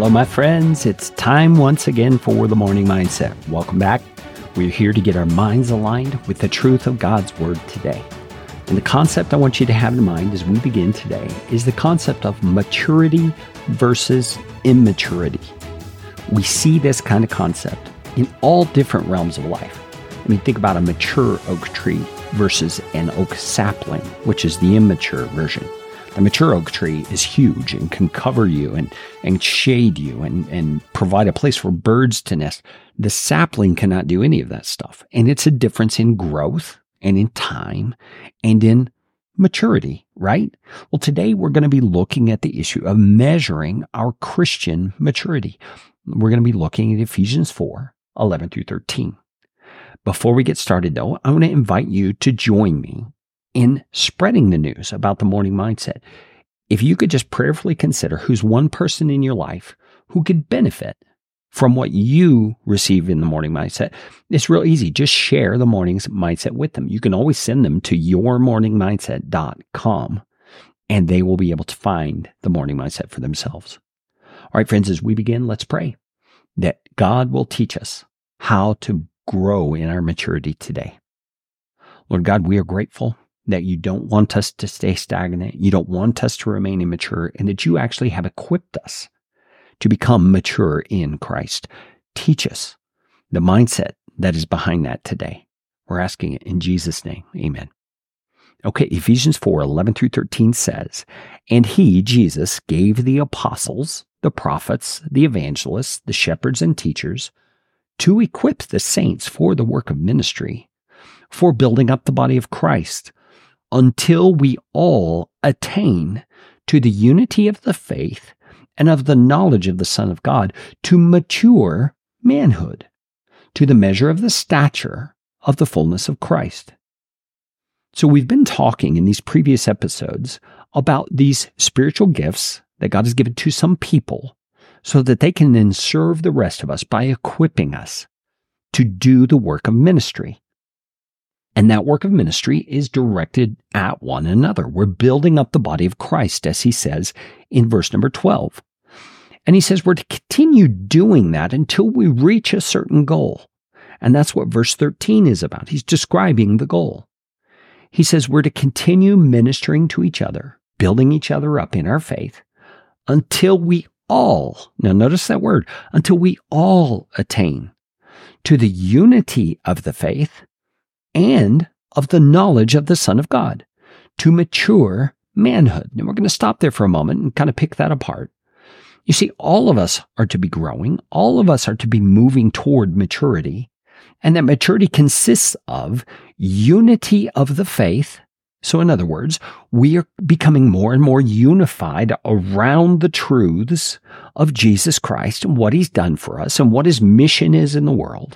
Hello, my friends. It's time once again for the Morning Mindset. Welcome back. We're here to get our minds aligned with the truth of God's Word today. And the concept I want you to have in mind as we begin today is the concept of maturity versus immaturity. We see this kind of concept in all different realms of life. I mean, think about a mature oak tree versus an oak sapling, which is the immature version. The mature oak tree is huge and can cover you and shade you and provide a place for birds to nest. The sapling cannot do any of that stuff. And it's a difference in growth and in time and in maturity, right? Well, today we're going to be looking at the issue of measuring our Christian maturity. We're going to be looking at Ephesians 4, 11 through 13. Before we get started, though, I want to invite you to join me in spreading the news about the Morning Mindset. If you could just prayerfully consider who's one person in your life who could benefit from what you receive in the Morning Mindset, it's real easy. Just share the Morning Mindset with them. You can always send them to yourmorningmindset.com, and they will be able to find the Morning Mindset for themselves. All right, friends, as we begin, let's pray that God will teach us how to grow in our maturity today. Lord God, we are grateful that you don't want us to stay stagnant. You don't want us to remain immature, and that you actually have equipped us to become mature in Christ. Teach us the mindset that is behind that today. We're asking it in Jesus' name. Amen. Okay, Ephesians 4, 11 through 13 says, "And he, Jesus, gave the apostles, the prophets, the evangelists, the shepherds and teachers to equip the saints for the work of ministry, for building up the body of Christ, until we all attain to the unity of the faith and of the knowledge of the Son of God, to mature manhood, to the measure of the stature of the fullness of Christ." So we've been talking in these previous episodes about these spiritual gifts that God has given to some people so that they can then serve the rest of us by equipping us to do the work of ministry. And that work of ministry is directed at one another. We're building up the body of Christ, as he says in verse number 12. And he says we're to continue doing that until we reach a certain goal. And that's what verse 13 is about. He's describing the goal. He says we're to continue ministering to each other, building each other up in our faith, until we all, now notice that word, until we all attain to the unity of the faith and of the knowledge of the Son of God, to mature manhood. And we're going to stop there for a moment and kind of pick that apart. You see, all of us are to be growing. All of us are to be moving toward maturity. And that maturity consists of unity of the faith. So in other words, we are becoming more and more unified around the truths of Jesus Christ and what he's done for us and what his mission is in the world.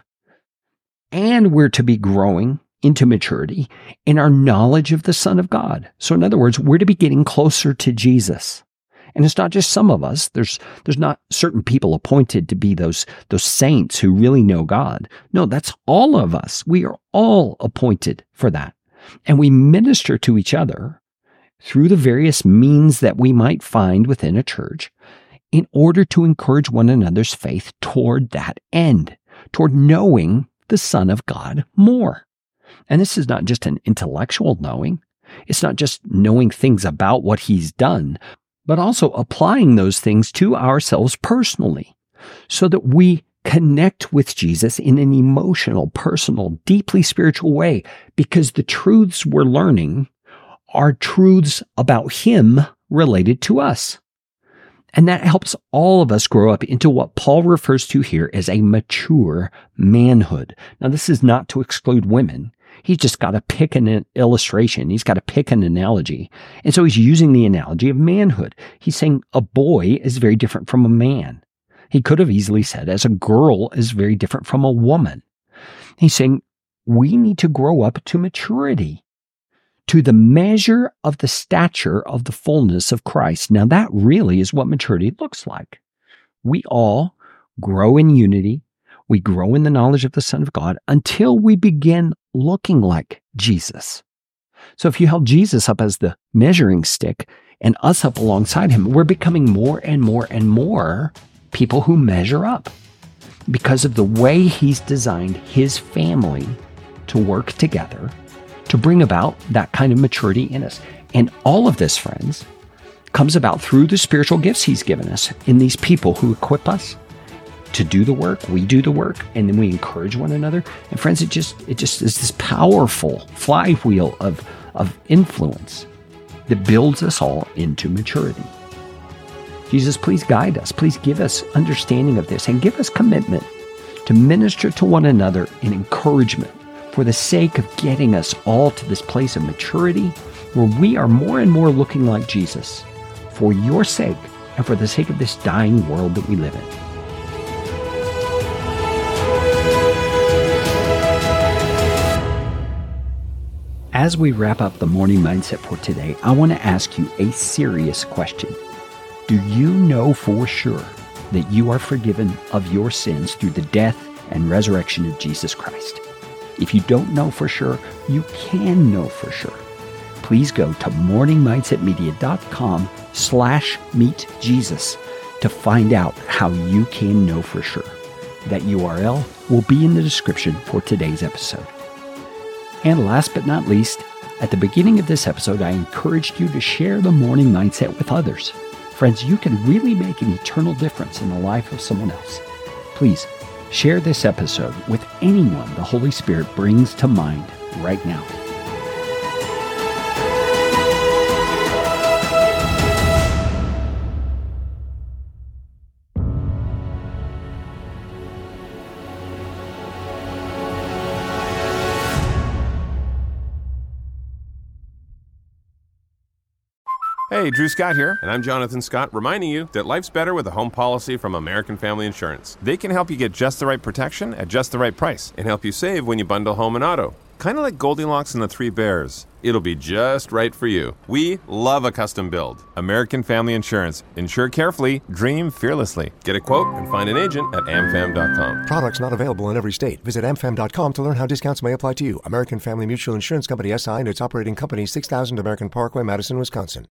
And we're to be growing into maturity in our knowledge of the Son of God. So in other words, we're to be getting closer to Jesus. And it's not just some of us. There's not certain people appointed to be those saints who really know God. No, that's all of us. We are all appointed for that. And we minister to each other through the various means that we might find within a church in order to encourage one another's faith toward that end, toward knowing the Son of God more. And this is not just an intellectual knowing. It's not just knowing things about what he's done, but also applying those things to ourselves personally so that we connect with Jesus in an emotional, personal, deeply spiritual way, because the truths we're learning are truths about him related to us. And that helps all of us grow up into what Paul refers to here as a mature manhood. Now, this is not to exclude women. He's just got to pick an illustration. He's got to pick an analogy. And so he's using the analogy of manhood. He's saying a boy is very different from a man. He could have easily said as a girl is very different from a woman. He's saying we need to grow up to maturity, to the measure of the stature of the fullness of Christ. Now that really is what maturity looks like. We all grow in unity. We grow in the knowledge of the Son of God until we begin looking like Jesus. So if you held Jesus up as the measuring stick and us up alongside him, we're becoming more and more and more people who measure up because of the way he's designed his family to work together to bring about that kind of maturity in us. And all of this, friends, comes about through the spiritual gifts he's given us in these people who equip us to do the work. We do the work, and then we encourage one another. And friends, it just is this powerful flywheel of influence that builds us all into maturity. Jesus, please guide us. Please give us understanding of this and give us commitment to minister to one another in encouragement for the sake of getting us all to this place of maturity where we are more and more looking like Jesus for your sake and for the sake of this dying world that we live in. As we wrap up the Morning Mindset for today, I want to ask you a serious question. Do you know for sure that you are forgiven of your sins through the death and resurrection of Jesus Christ? If you don't know for sure, you can know for sure. Please go to morningmindsetmedia.com/meetjesus to find out how you can know for sure. That URL will be in the description for today's episode. And last but not least, at the beginning of this episode, I encouraged you to share the Morning Mindset with others. Friends, you can really make an eternal difference in the life of someone else. Please share this episode with anyone the Holy Spirit brings to mind right now. Hey, Drew Scott here, and I'm Jonathan Scott, reminding you that life's better with a home policy from American Family Insurance. They can help you get just the right protection at just the right price and help you save when you bundle home and auto. Kind of like Goldilocks and the Three Bears. It'll be just right for you. We love a custom build. American Family Insurance. Insure carefully, dream fearlessly. Get a quote and find an agent at amfam.com. Products not available in every state. Visit amfam.com to learn how discounts may apply to you. American Family Mutual Insurance Company, SI, and its operating company, 6000 American Parkway, Madison, Wisconsin.